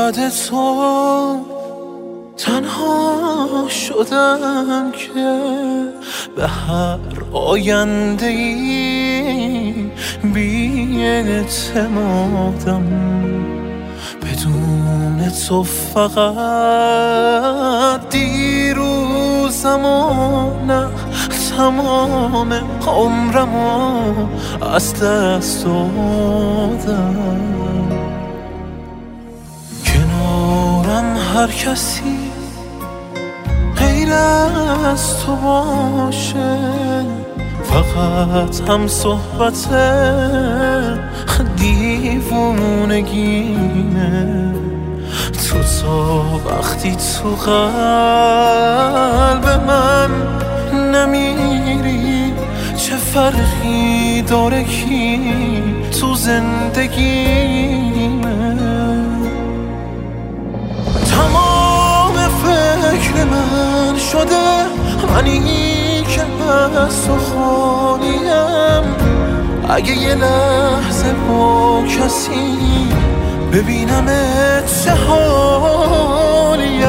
یاد تو تنها شدم که به هر آینده ای بی اعتمادم. بدون تو فقط دیروزم و نه تمام عمرمو از دست دادم. کنارم هر کسی غیر از تو باشه، فقط هم صحبت دیوونگینه. تو تا وقتی تو قلب من نمیری، چه فرقی داره کی تو زندگیمه؟ تمام فکر من شده منی که از تو خالیم. اگه یه لحظه با کسی ببینمت چه حالیم،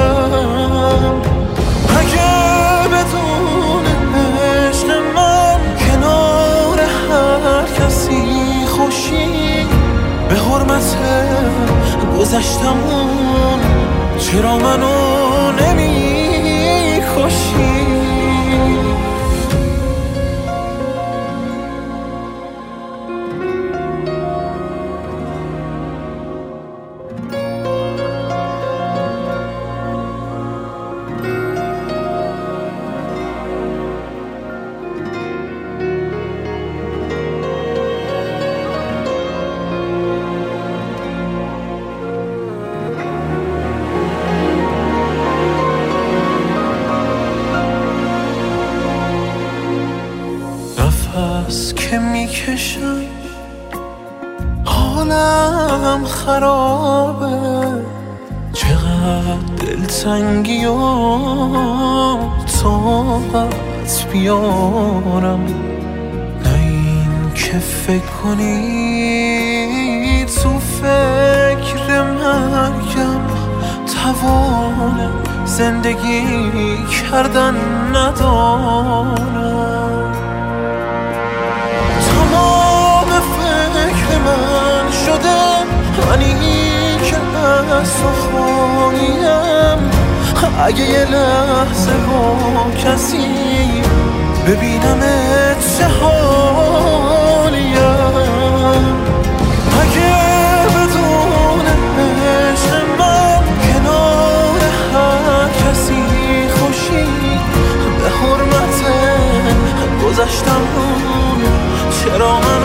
اگه بدون عشق من کنار هر کسی خوشی، به حرمت گذشتمون چرا منو نمی کشی؟ نفس که میکشم حالم خرابه، چقدر دلتنگی و طاقت بیارم. نه این که فکر کنی تو فکر مرگم توان زندگی کردن ندارم. تمام فکر من شده منی که از تو خالیم. اگه یه لحظه با کسی ببینمت چه حالیم، اگه بدون عشق من کنار هر کسی خوشی، به حرمت گذشتم چرا من